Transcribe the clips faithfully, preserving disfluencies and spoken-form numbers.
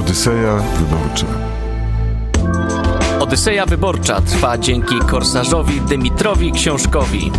Odyseja Wyborcza. Odyseja Wyborcza trwa dzięki korsarzowi Dymitrowi Książkowi.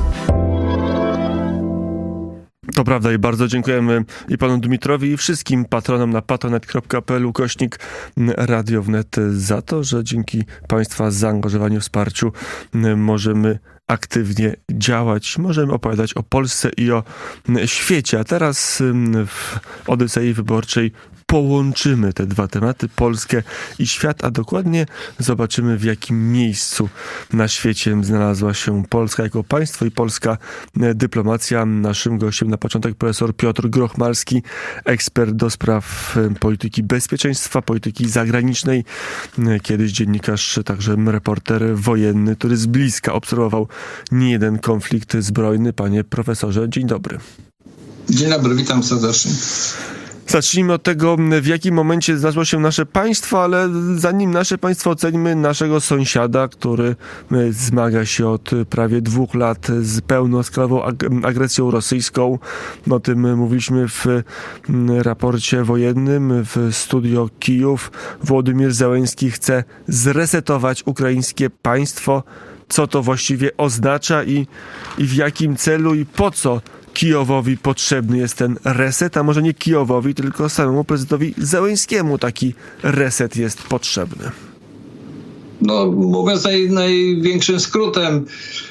To prawda i bardzo dziękujemy i panu Dmitrowi i wszystkim patronom na patronite kropka p l ukośnik Radio Wnet za to, że dzięki państwa zaangażowaniu, wsparciu możemy aktywnie działać. Możemy opowiadać o Polsce i o świecie. A teraz w Odysei Wyborczej połączymy te dwa tematy, Polskę i świat, a dokładnie zobaczymy, w jakim miejscu na świecie znalazła się Polska jako państwo i polska dyplomacja. Naszym gościem na początek profesor Piotr Grochmalski, ekspert do spraw polityki bezpieczeństwa, polityki zagranicznej, kiedyś dziennikarz, także reporter wojenny, który z bliska obserwował niejeden konflikt zbrojny. Panie profesorze, dzień dobry. Dzień dobry, witam serdecznie. Zacznijmy od tego, w jakim momencie znalazło się nasze państwo, ale zanim nasze państwo ocenimy naszego sąsiada, który zmaga się od prawie dwóch lat z pełnoskalową agresją rosyjską. O tym mówiliśmy w raporcie wojennym w Studio Kijów. Wołodymyr Zełenski chce zresetować ukraińskie państwo. Co to właściwie oznacza i, i w jakim celu i po co Kijowowi potrzebny jest ten reset, a może nie Kijowowi, tylko samemu prezydentowi Zełenskiemu taki reset jest potrzebny? No, mówiąc naj, największym skrótem,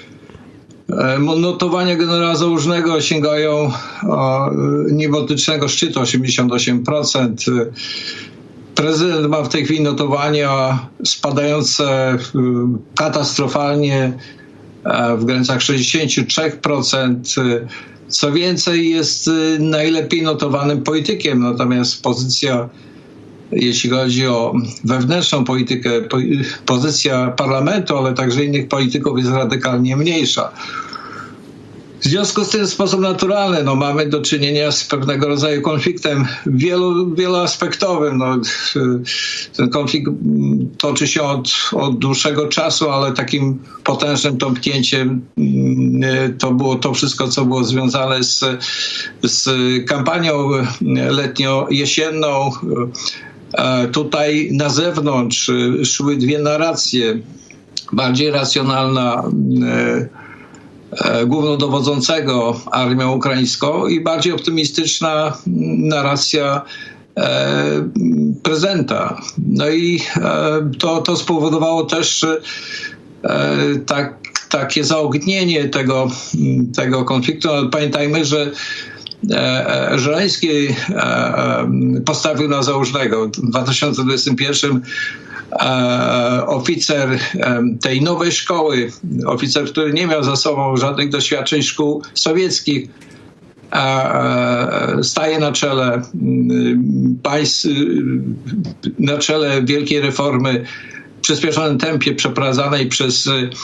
notowania generała Załużnego sięgają o, niebotycznego szczytu osiemdziesiąt osiem procent. Prezydent ma w tej chwili notowania spadające katastrofalnie w granicach sześćdziesiąt trzy procent. Co więcej, jest najlepiej notowanym politykiem, natomiast pozycja, jeśli chodzi o wewnętrzną politykę, pozycja parlamentu, ale także innych polityków jest radykalnie mniejsza. W związku z tym w sposób naturalny no, mamy do czynienia z pewnego rodzaju konfliktem wielu, wieloaspektowym. No, ten konflikt toczy się od, od dłuższego czasu, ale takim potężnym tąpnięciem to było to wszystko, co było związane z, z kampanią letnio-jesienną. Tutaj na zewnątrz szły dwie narracje. Bardziej racjonalna głównodowodzącego armią ukraińską i bardziej optymistyczna narracja e, prezydenta. No i e, to, to spowodowało też e, tak, takie zaognienie tego, tego konfliktu. Ale pamiętajmy, że e, Żeleński e, postawił na Załużnego. W dwa tysiące dwudziestym pierwszym E, oficer e, tej nowej szkoły, oficer, który nie miał za sobą żadnych doświadczeń szkół sowieckich, e, e, staje na czele e, państw, e, na czele wielkiej reformy w przyspieszonym tempie przeprowadzanej przez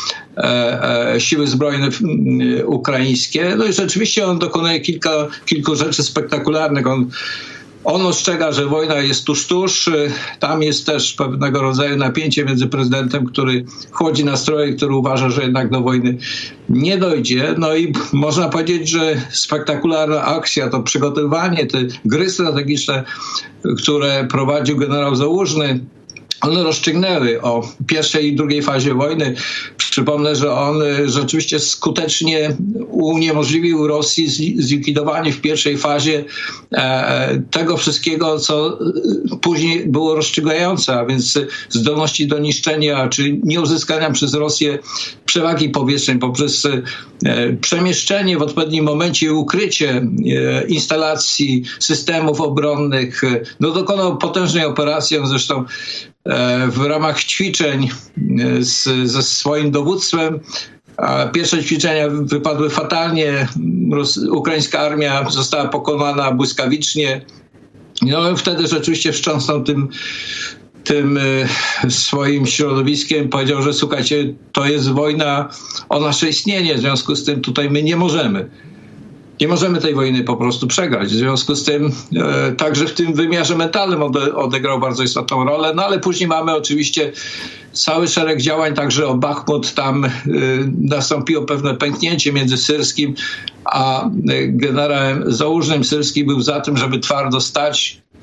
e, e, siły zbrojne e, ukraińskie. No i rzeczywiście on dokonuje kilka, kilku rzeczy spektakularnych. On On ostrzega, że wojna jest tuż, tuż. Tam jest też pewnego rodzaju napięcie między prezydentem, który chłodzi nastroje, który uważa, że jednak do wojny nie dojdzie. No i można powiedzieć, że spektakularna akcja, to przygotowanie, te gry strategiczne, które prowadził generał Załużny, one rozstrzygnęły o pierwszej i drugiej fazie wojny. Przypomnę, że on rzeczywiście skutecznie uniemożliwił Rosji zlikwidowanie w pierwszej fazie e, tego wszystkiego, co później było rozstrzygające, a więc zdolności do niszczenia czy nieuzyskania przez Rosję przewagi powietrznej poprzez e, przemieszczenie w odpowiednim momencie i ukrycie e, instalacji, systemów obronnych. No, dokonał potężnej operacji, zresztą w ramach ćwiczeń z, ze swoim dowództwem. Pierwsze ćwiczenia wypadły fatalnie. Ukraińska armia została pokonana błyskawicznie. No wtedy rzeczywiście wstrząsnął tym, tym swoim środowiskiem. Powiedział, że słuchajcie, to jest wojna o nasze istnienie. W związku z tym tutaj my nie możemy. Nie możemy tej wojny po prostu przegrać. W związku z tym e, także w tym wymiarze mentalnym ode, odegrał bardzo istotną rolę. No ale później mamy oczywiście cały szereg działań, także o Bachmut. Tam e, nastąpiło pewne pęknięcie między Syrskim a generałem Załużnym. Syrski był za tym, żeby twardo stać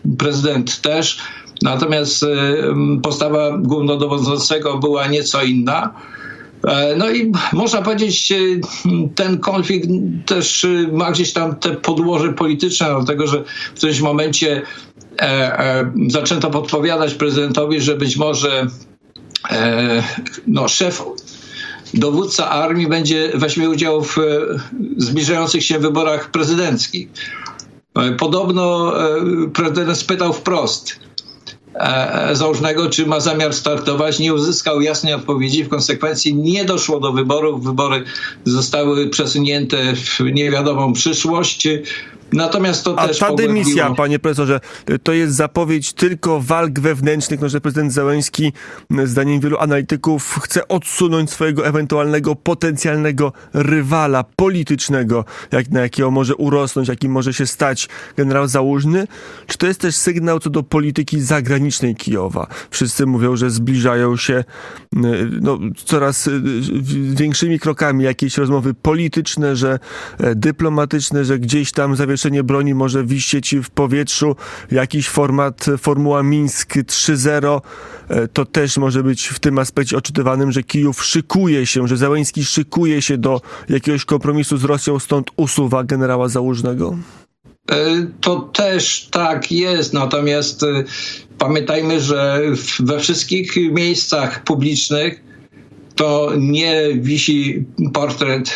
prezydent też. Natomiast postawa głównodowodzącego była nieco inna. No i można powiedzieć, ten konflikt też ma gdzieś tam te podłoże polityczne, dlatego że w którymś momencie e, e, zaczęto podpowiadać prezydentowi, że być może e, no, szef, dowódca armii będzie weźmie udział w zbliżających się wyborach prezydenckich. Podobno e, prezydent spytał wprost Załużnego, czy ma zamiar startować, nie uzyskał jasnej odpowiedzi, w konsekwencji nie doszło do wyborów, wybory zostały przesunięte w niewiadomą przyszłość. Natomiast to A też ta pogłębiło... dymisja, panie profesorze, to jest zapowiedź tylko walk wewnętrznych, no, że prezydent Zełenski, zdaniem wielu analityków, chce odsunąć swojego ewentualnego potencjalnego rywala politycznego, jak, na jakiego może urosnąć, jakim może się stać generał Załużny? Czy to jest też sygnał co do polityki zagranicznej Kijowa? Wszyscy mówią, że zbliżają się no, coraz większymi krokami jakieś rozmowy polityczne, że dyplomatyczne, że gdzieś tam zawieszenie broni może wisieć w powietrzu, jakiś format, formuła Mińsk trzy zero, to też może być w tym aspekcie odczytywanym, że Kijów szykuje się, że Zełenski szykuje się do jakiegoś kompromisu z Rosją, stąd usuwa generała Załużnego? To też tak jest, natomiast pamiętajmy, że we wszystkich miejscach publicznych to nie wisi portret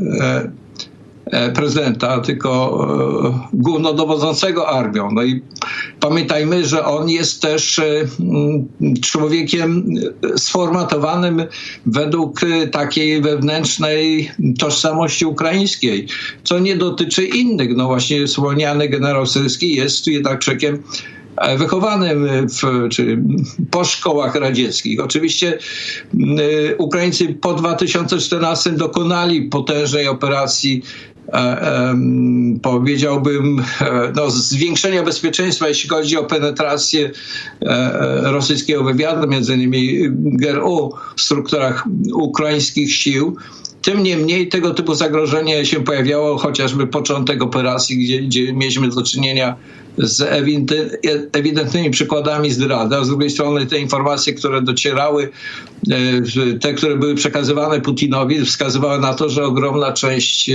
prezydenta, tylko głównodowodzącego armią. No i pamiętajmy, że on jest też człowiekiem sformatowanym według takiej wewnętrznej tożsamości ukraińskiej, co nie dotyczy innych. No właśnie wspomniany generał Syrski jest jednak człowiekiem wychowanym w, czy po szkołach radzieckich. Oczywiście y, Ukraińcy po dwa tysiące czternastym dokonali potężnej operacji, e, e, powiedziałbym, e, no, zwiększenia bezpieczeństwa, jeśli chodzi o penetrację e, rosyjskiego wywiadu, między innymi G R U w strukturach ukraińskich sił. Tym niemniej tego typu zagrożenie się pojawiało, chociażby początek operacji, gdzie, gdzie mieliśmy do czynienia z ewidentnymi przykładami zdrady, a z drugiej strony te informacje, które docierały, te, które były przekazywane Putinowi, wskazywały na to, że ogromna część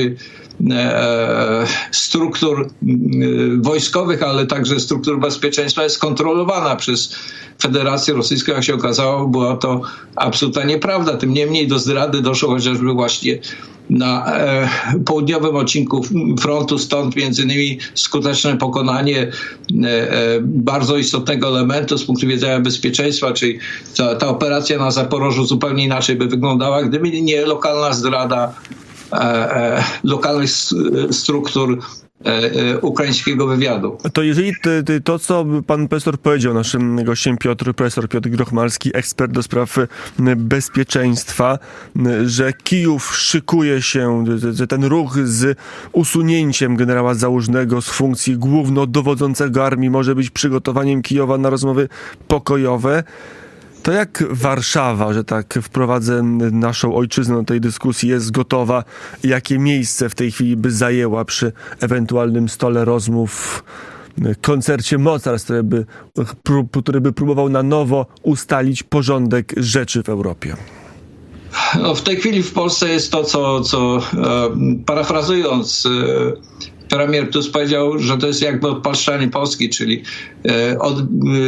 struktur wojskowych, ale także struktur bezpieczeństwa jest kontrolowana przez Federację Rosyjską. Jak się okazało, była to absolutna nieprawda. Tym niemniej do zdrady doszło chociażby właśnie na e, południowym odcinku frontu, stąd między innymi skuteczne pokonanie e, e, bardzo istotnego elementu z punktu widzenia bezpieczeństwa, czyli ta, ta operacja na Zaporożu zupełnie inaczej by wyglądała, gdyby nie lokalna zdrada e, e, lokalnych struktur ukraińskiego wywiadu. To jeżeli ty, ty, to, co pan profesor powiedział, naszym gościem Piotr, profesor Piotr Grochmalski, ekspert do spraw bezpieczeństwa, że Kijów szykuje się, że ten ruch z usunięciem generała Załużnego z funkcji głównodowodzącego armii może być przygotowaniem Kijowa na rozmowy pokojowe. To jak Warszawa, że tak wprowadzę naszą ojczyznę do tej dyskusji, jest gotowa? Jakie miejsce w tej chwili by zajęła przy ewentualnym stole rozmów, koncercie mocarstw, który by, który by próbował na nowo ustalić porządek rzeczy w Europie? No, w tej chwili w Polsce jest to, co, co e, parafrazując, e, premier Tusk powiedział, że to jest jakby odpalszczanie Polski, czyli e, od, e,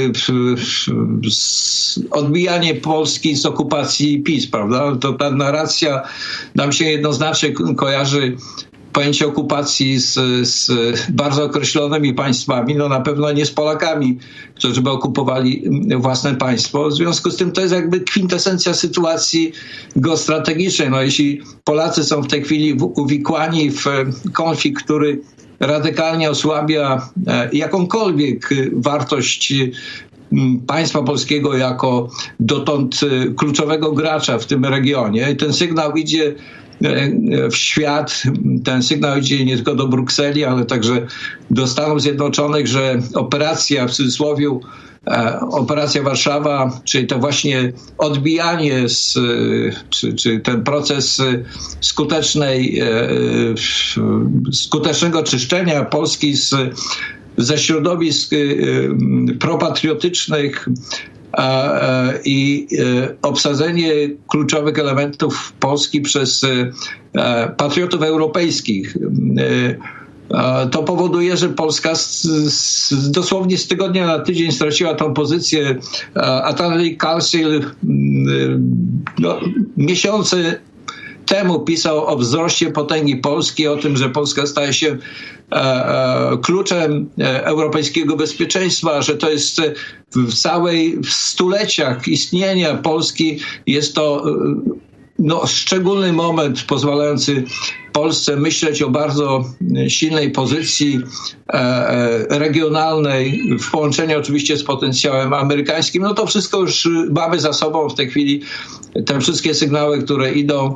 odbijanie Polski z okupacji PiS, prawda? To ta narracja nam się jednoznacznie kojarzy, pojęcie okupacji z, z bardzo określonymi państwami, no na pewno nie z Polakami, którzy by okupowali własne państwo. W związku z tym to jest jakby kwintesencja sytuacji geostrategicznej. No jeśli Polacy są w tej chwili uwikłani w konflikt, który radykalnie osłabia jakąkolwiek wartość państwa polskiego jako dotąd kluczowego gracza w tym regionie, ten sygnał idzie w świat, ten sygnał idzie nie tylko do Brukseli, ale także do Stanów Zjednoczonych, że operacja w cudzysłowie, operacja Warszawa, czyli to właśnie odbijanie, z, czy, czy ten proces skutecznej, skutecznego czyszczenia Polski z ze środowisk propatriotycznych i obsadzenie kluczowych elementów Polski przez patriotów europejskich. To powoduje, że Polska z, z, dosłownie z tygodnia na tydzień straciła tą pozycję. Atlantic Council no, miesiące temu pisał o wzroście potęgi Polski, o tym, że Polska staje się e, e, kluczem europejskiego bezpieczeństwa, że to jest w całej w stuleciach istnienia Polski jest to no, szczególny moment pozwalający Polsce myśleć o bardzo silnej pozycji e, regionalnej w połączeniu oczywiście z potencjałem amerykańskim. No to wszystko już mamy za sobą w tej chwili. Te wszystkie sygnały, które idą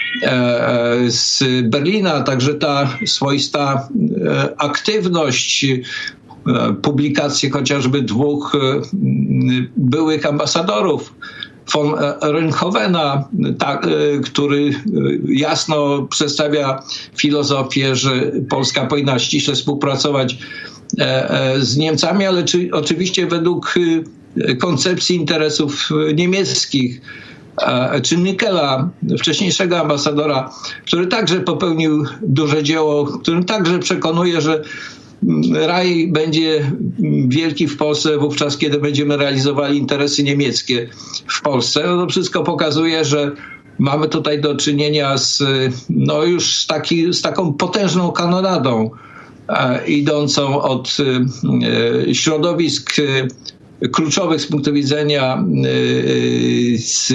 z Berlina, także ta swoista aktywność, publikacje chociażby dwóch byłych ambasadorów, von Richthovena, ta, który jasno przedstawia filozofię, że Polska powinna ściśle współpracować z Niemcami, ale czy, oczywiście według koncepcji interesów niemieckich. Czy Nickela, wcześniejszego ambasadora, który także popełnił duże dzieło, którym także przekonuje, że raj będzie wielki w Polsce wówczas, kiedy będziemy realizowali interesy niemieckie w Polsce. No to wszystko pokazuje, że mamy tutaj do czynienia z, no już taki, z taką potężną kanonadą e, idącą od e, środowisk e, kluczowych z punktu widzenia e, z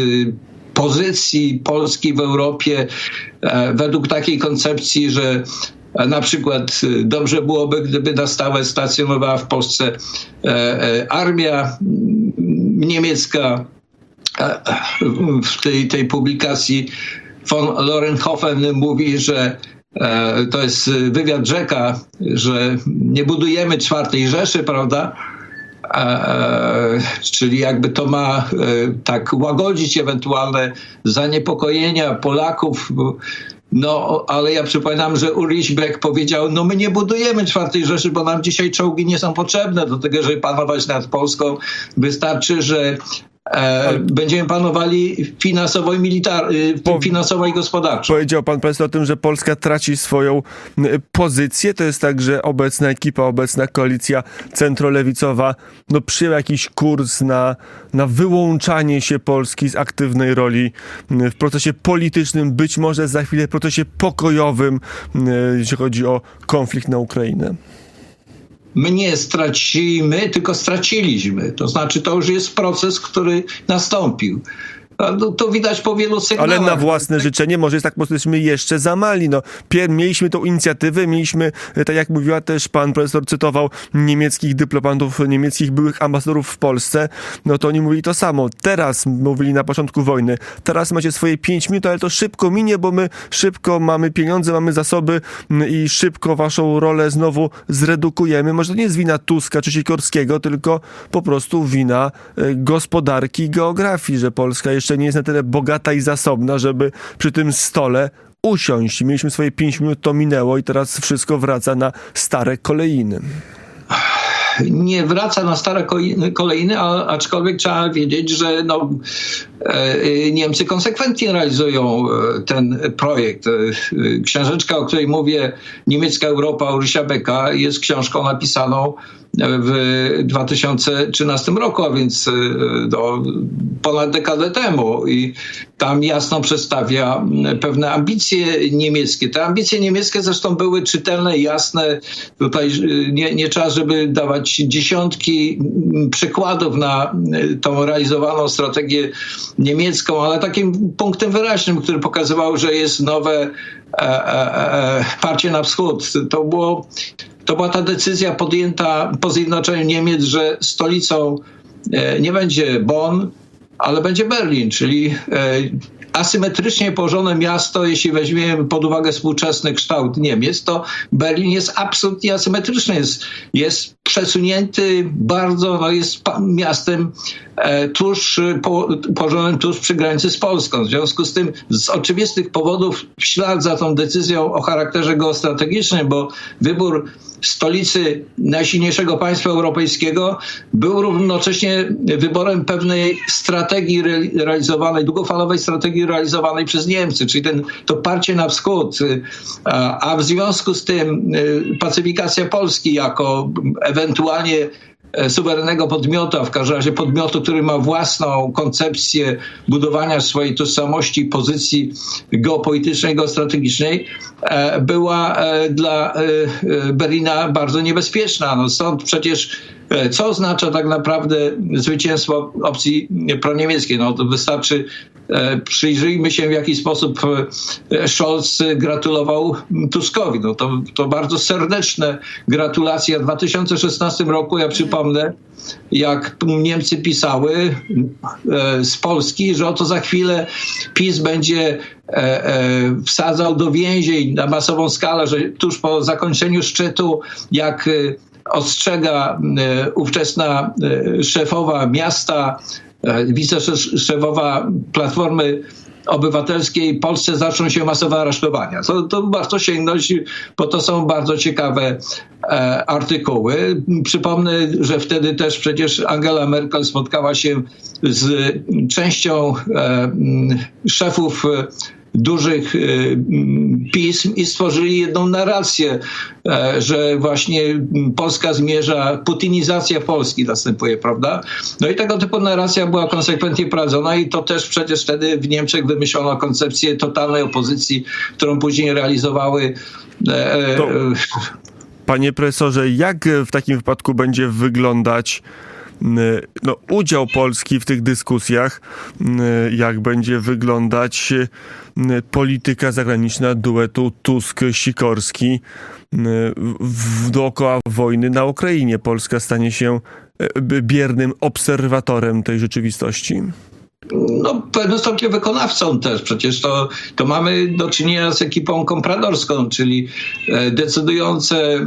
pozycji Polski w Europie e, według takiej koncepcji, że na przykład dobrze byłoby, gdyby na stałe stacjonowała w Polsce e, e, armia niemiecka. E, w tej, tej publikacji von Richthofen mówi, że e, to jest wywiad rzeka, że nie budujemy czwartej Rzeszy, prawda? E, e, czyli jakby to ma e, tak łagodzić ewentualne zaniepokojenia Polaków. No, ale ja przypominam, że Ulrich Beck powiedział, no my nie budujemy czwartej Rzeszy, bo nam dzisiaj czołgi nie są potrzebne do tego, żeby panować nad Polską. Wystarczy, że e, będziemy panowali finansowo i, militar, po, finansowo i gospodarczo. Powiedział pan profesor o tym, że Polska traci swoją pozycję. To jest tak, że obecna ekipa, obecna koalicja centrolewicowa no, przyjęła jakiś kurs na, na wyłączanie się Polski z aktywnej roli w procesie politycznym, być może za chwilę w procesie pokojowym, jeśli chodzi o konflikt na Ukrainę. My nie stracimy, tylko straciliśmy. To znaczy, to już jest proces, który nastąpił. No, to widać po wielu sygnałach. Ale na własne życzenie może jest tak, po prostu jesteśmy jeszcze za mali. No, pier- mieliśmy tą inicjatywę, mieliśmy, tak jak mówiła też pan profesor, cytował niemieckich dyplomatów, niemieckich byłych ambasadorów w Polsce, no to oni mówili to samo. Teraz mówili na początku wojny, teraz macie swoje pięć minut, ale to szybko minie, bo my szybko mamy pieniądze, mamy zasoby i szybko waszą rolę znowu zredukujemy. Może to nie jest wina Tuska czy Sikorskiego, tylko po prostu wina gospodarki i geografii, że Polska jeszcze nie jest na tyle bogata i zasobna, żeby przy tym stole usiąść. Mieliśmy swoje pięć minut, to minęło i teraz wszystko wraca na stare kolejny. Nie wraca na stare kolejny, a, aczkolwiek trzeba wiedzieć, że no, e, Niemcy konsekwentnie realizują ten projekt. Książeczka, o której mówię, Niemiecka Europa Ulricha Becka, jest książką napisaną w dwa tysiące trzynastym roku, a więc do, ponad dekadę temu. I tam jasno przedstawia pewne ambicje niemieckie. Te ambicje niemieckie zresztą były czytelne, jasne. Tutaj nie, nie trzeba, żeby dawać dziesiątki przykładów na tą realizowaną strategię niemiecką, ale takim punktem wyraźnym, który pokazywał, że jest nowe e, e, e, parcie na wschód. To było To była ta decyzja podjęta po zjednoczeniu Niemiec, że stolicą nie będzie Bonn, ale będzie Berlin, czyli asymetrycznie położone miasto, jeśli weźmiemy pod uwagę współczesny kształt Niemiec, to Berlin jest absolutnie asymetryczny, jest, jest przesunięty bardzo, no jest miastem e, tuż, po, położonym tuż przy granicy z Polską. W związku z tym z oczywistych powodów w ślad za tą decyzją o charakterze geostrategicznym, bo wybór stolicy najsilniejszego państwa europejskiego był równocześnie wyborem pewnej strategii realizowanej, długofalowej strategii realizowanej przez Niemcy, czyli ten, to parcie na wschód, a, a w związku z tym pacyfikacja Polski jako ewentualnie suwerennego podmiotu, a w każdym razie podmiotu, który ma własną koncepcję budowania swojej tożsamości, pozycji geopolitycznej, geostrategicznej, była dla Berlina bardzo niebezpieczna. No stąd przecież co oznacza tak naprawdę zwycięstwo opcji proniemieckiej? No to wystarczy, przyjrzyjmy się, w jaki sposób Scholz gratulował Tuskowi. No to, to bardzo serdeczne gratulacje. W dwa tysiące szesnastym roku, ja przypomnę, jak Niemcy pisały z Polski, że oto za chwilę PiS będzie wsadzał do więzień na masową skalę, że tuż po zakończeniu szczytu, jak ostrzega ówczesna szefowa miasta, wiceszefowa Platformy Obywatelskiej, w Polsce zaczną się masowe aresztowania. To, to warto sięgnąć, bo to są bardzo ciekawe e, artykuły. Przypomnę, że wtedy też przecież Angela Merkel spotkała się z częścią e, szefów dużych pism i stworzyli jedną narrację, że właśnie Polska zmierza, putinizacja Polski następuje, prawda? No i tego typu narracja była konsekwentnie prowadzona i to też przecież wtedy w Niemczech wymyślono koncepcję totalnej opozycji, którą później realizowały. To, panie profesorze, jak w takim wypadku będzie wyglądać no, udział Polski w tych dyskusjach, jak będzie wyglądać polityka zagraniczna duetu Tusk-Sikorski w, dookoła wojny na Ukrainie? Polska stanie się biernym obserwatorem tej rzeczywistości? No, w pewnym stopniu wykonawcą też. Przecież to, to mamy do czynienia z ekipą kompradorską, czyli decydujące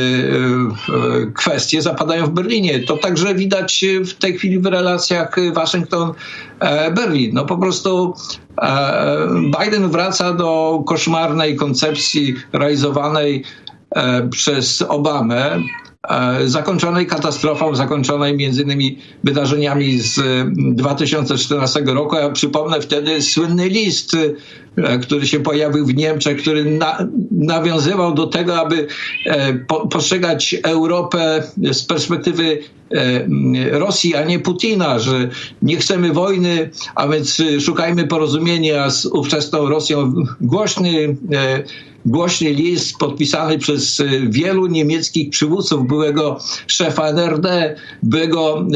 kwestie zapadają w Berlinie. To także widać w tej chwili w relacjach Waszyngton-Berlin. No po prostu Biden wraca do koszmarnej koncepcji realizowanej przez Obamę, zakończonej katastrofą, zakończonej między innymi wydarzeniami z dwa tysiące czternastego roku. Ja przypomnę wtedy słynny list, który się pojawił w Niemczech, który na, nawiązywał do tego, aby po, postrzegać Europę z perspektywy Rosji, a nie Putina, że nie chcemy wojny, a więc szukajmy porozumienia z ówczesną Rosją. Głośny Głośny list podpisany przez wielu niemieckich przywódców, byłego szefa N R D, byłego e,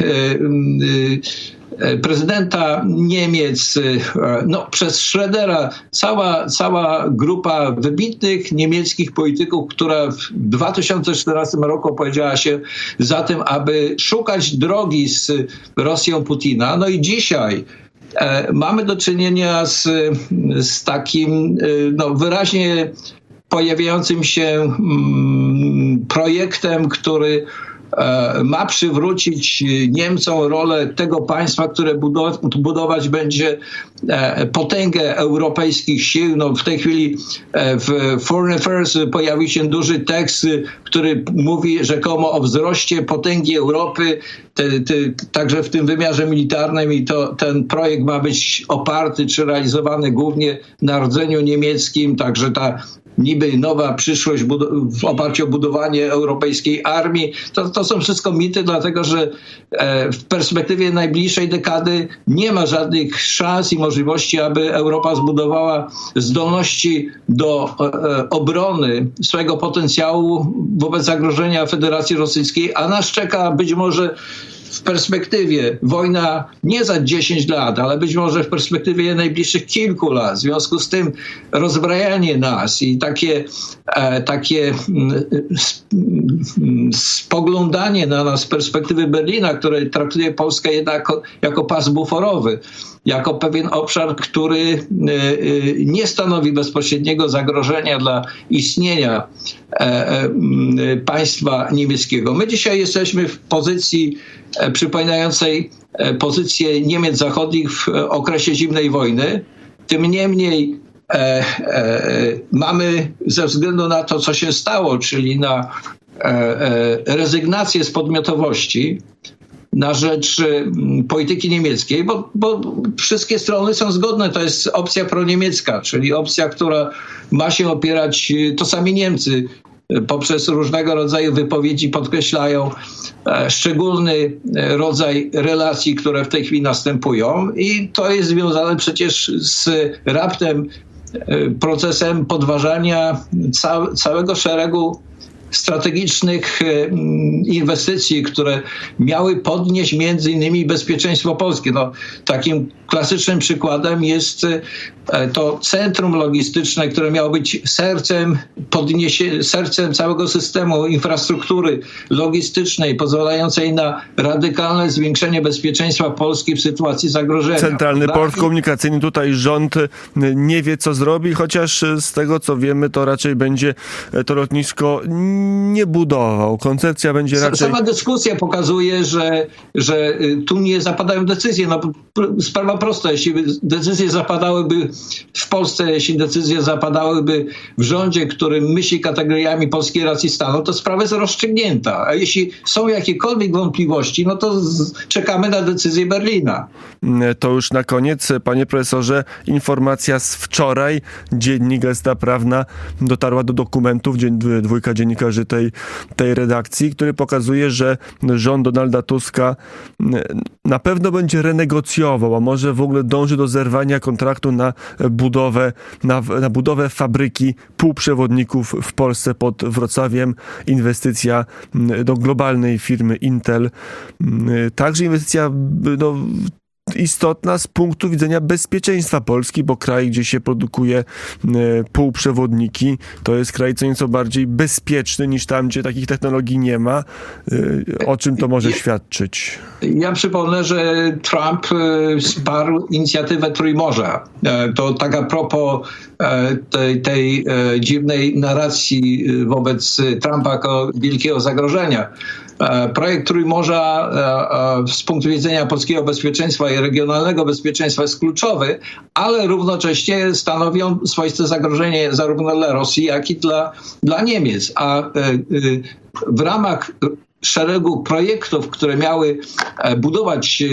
e, prezydenta Niemiec, no, przez Schrödera, cała, cała grupa wybitnych niemieckich polityków, która w dwa tysiące czternastym roku opowiedziała się za tym, aby szukać drogi z Rosją Putina. No i dzisiaj mamy do czynienia z, z takim no, wyraźnie pojawiającym się mm, projektem, który e, ma przywrócić Niemcom rolę tego państwa, które budować, budować będzie e, potęgę europejskich sił. No, w tej chwili e, w Foreign Affairs pojawił się duży tekst, który mówi rzekomo o wzroście potęgi Europy, te, te, także w tym wymiarze militarnym, i to ten projekt ma być oparty czy realizowany głównie na rdzeniu niemieckim, także ta niby nowa przyszłość w oparciu o budowanie europejskiej armii. To, to są wszystko mity, dlatego że w perspektywie najbliższej dekady nie ma żadnych szans i możliwości, aby Europa zbudowała zdolności do obrony swojego potencjału wobec zagrożenia Federacji Rosyjskiej, a nas czeka być może w perspektywie wojna nie za dziesięć lat, ale być może w perspektywie najbliższych kilku lat. W związku z tym rozbrajanie nas i takie, e, takie spoglądanie na nas z perspektywy Berlina, które traktuje Polskę jednak jako, jako pas buforowy, jako pewien obszar, który nie stanowi bezpośredniego zagrożenia dla istnienia państwa niemieckiego. My dzisiaj jesteśmy w pozycji przypominającej pozycję Niemiec Zachodnich w okresie zimnej wojny. Tym niemniej e, e, mamy ze względu na to, co się stało, czyli na e, e, rezygnację z podmiotowości na rzecz polityki niemieckiej, bo, bo wszystkie strony są zgodne. To jest opcja proniemiecka, czyli opcja, która ma się opierać, to sami Niemcy poprzez różnego rodzaju wypowiedzi podkreślają e, szczególny rodzaj relacji, które w tej chwili następują, i to jest związane przecież z raptem e, procesem podważania ca- całego szeregu strategicznych inwestycji, które miały podnieść między innymi bezpieczeństwo polskie. No, takim klasycznym przykładem jest to centrum logistyczne, które miało być sercem, podniesie, sercem całego systemu infrastruktury logistycznej, pozwalającej na radykalne zwiększenie bezpieczeństwa Polski w sytuacji zagrożenia. Centralny Port Komunikacyjny, tutaj rząd nie wie, co zrobi, chociaż z tego, co wiemy, to raczej będzie to lotnisko nie budował. Koncepcja będzie raczej... Sama dyskusja pokazuje, że, że tu nie zapadają decyzje. No, sprawa prosta. Jeśli decyzje zapadałyby w Polsce, jeśli decyzje zapadałyby w rządzie, który myśli kategoriami polskiej racji stanu, to sprawa jest rozstrzygnięta. A jeśli są jakiekolwiek wątpliwości, no to z, czekamy na decyzję Berlina. To już na koniec, panie profesorze, informacja z wczoraj. Dziennik Gazeta Prawna dotarła do dokumentów, dwójka dziennikarzy tej, tej redakcji, który pokazuje, że rząd Donalda Tuska na pewno będzie renegocjował, a może w ogóle dąży do zerwania kontraktu na budowę, na, na budowę fabryki półprzewodników w Polsce pod Wrocławiem. Inwestycja do globalnej firmy Intel. Także inwestycja no, istotna z punktu widzenia bezpieczeństwa Polski, bo kraj, gdzie się produkuje e, półprzewodniki, to jest kraj co nieco bardziej bezpieczny niż tam, gdzie takich technologii nie ma. E, o czym to może ja, świadczyć? Ja przypomnę, że Trump e, wsparł inicjatywę Trójmorza. E, to tak a propos e, tej, tej e, dziwnej narracji wobec Trumpa jako wielkiego zagrożenia. Projekt Trójmorza z punktu widzenia polskiego bezpieczeństwa i regionalnego bezpieczeństwa jest kluczowy, ale równocześnie stanowią swoiste zagrożenie zarówno dla Rosji, jak i dla, dla Niemiec. A w ramach szeregu projektów, które miały budować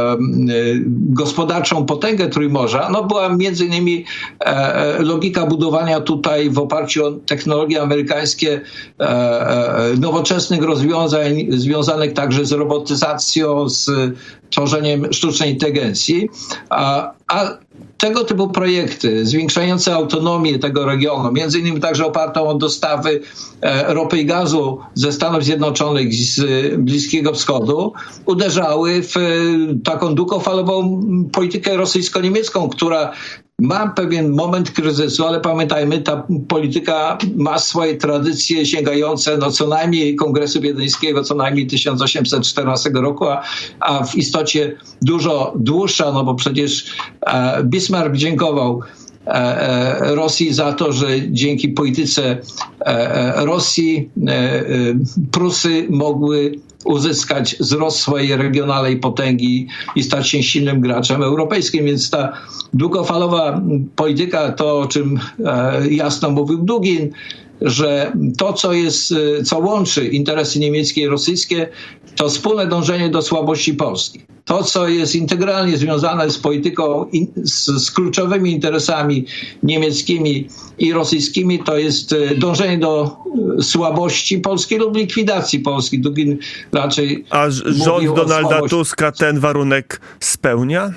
gospodarczą potęgę Trójmorza, no była między innymi logika budowania tutaj w oparciu o technologie amerykańskie nowoczesnych rozwiązań związanych także z robotyzacją, z tworzeniem sztucznej inteligencji, a, a tego typu projekty zwiększające autonomię tego regionu, między innymi także opartą o dostawy e, ropy i gazu ze Stanów Zjednoczonych, z e, Bliskiego Wschodu, uderzały w e, taką długofalową politykę rosyjsko-niemiecką, która ma pewien moment kryzysu, ale pamiętajmy, ta polityka ma swoje tradycje sięgające no, co najmniej Kongresu Wiedeńskiego, co najmniej tysiąc osiemset czternastego roku, a, a w istocie dużo dłuższa, no bo przecież e, Bismarck dziękował e, e, Rosji za to, że dzięki polityce e, Rosji e, Prusy mogły uzyskać wzrost swojej regionalnej potęgi i stać się silnym graczem europejskim. Więc ta długofalowa polityka, to o czym e, jasno mówił Dugin, że to, co jest, co łączy interesy niemieckie i rosyjskie, to wspólne dążenie do słabości Polski. To, co jest integralnie związane z polityką, z, z kluczowymi interesami niemieckimi i rosyjskimi, to jest dążenie do słabości Polski lub likwidacji Polski. Dugin raczej A rząd Donalda Tuska ten warunek spełnia?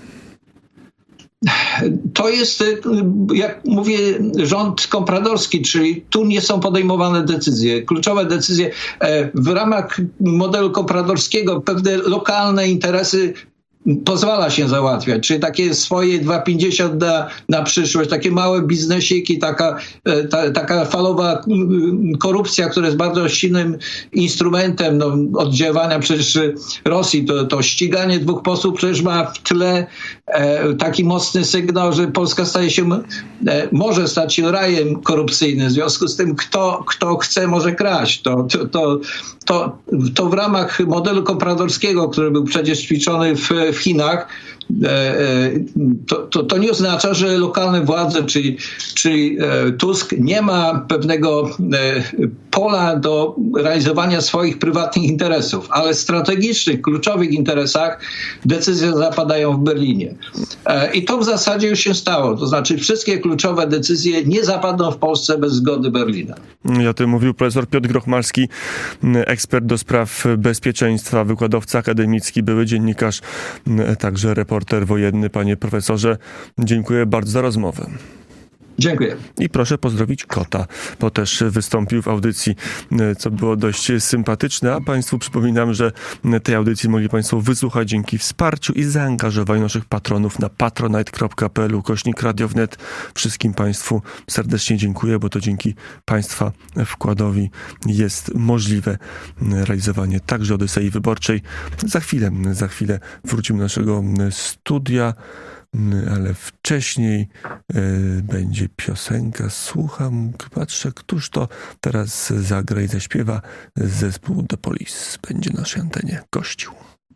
To jest, jak mówię, rząd kompradorski, czyli tu nie są podejmowane decyzje. Kluczowe decyzje w ramach modelu kompradorskiego, pewne lokalne interesy pozwala się załatwiać, czyli takie swoje dwa pięćdziesiąt na, na przyszłość, takie małe biznesiki, taka, ta, taka falowa korupcja, która jest bardzo silnym instrumentem no, oddziaływania przecież Rosji. To, to ściganie dwóch posłów przecież ma w tle e, taki mocny sygnał, że Polska staje się, e, może stać się rajem korupcyjnym. W związku z tym, kto, kto chce, może kraść. To, to, to, to, to w ramach modelu kompradorskiego, który był przecież ćwiczony w w Chinach, to, to, to nie oznacza, że lokalne władze, czyli, czyli Tusk nie ma pewnego pola do realizowania swoich prywatnych interesów, ale w strategicznych, kluczowych interesach decyzje zapadają w Berlinie. I to w zasadzie już się stało. To znaczy wszystkie kluczowe decyzje nie zapadną w Polsce bez zgody Berlina. I o tym mówił profesor Piotr Grochmalski, ekspert do spraw bezpieczeństwa, wykładowca akademicki, były dziennikarz, także reporter wojenny. Panie profesorze, dziękuję bardzo za rozmowę. Dziękuję. I proszę pozdrowić kota, bo też wystąpił w audycji, co było dość sympatyczne. A Państwu przypominam, że tej audycji mogli Państwo wysłuchać dzięki wsparciu i zaangażowaniu naszych patronów na patronite kropka p l ukośnik radio wnet. Wszystkim Państwu serdecznie dziękuję, bo to dzięki Państwa wkładowi jest możliwe realizowanie także Odysei Wyborczej. Za chwilę, za chwilę wrócimy do naszego studia. Ale wcześniej y, będzie piosenka. Słucham, patrzę, któż to teraz zagra i zaśpiewa. Zespół The Police będzie na naszej antenie gościł.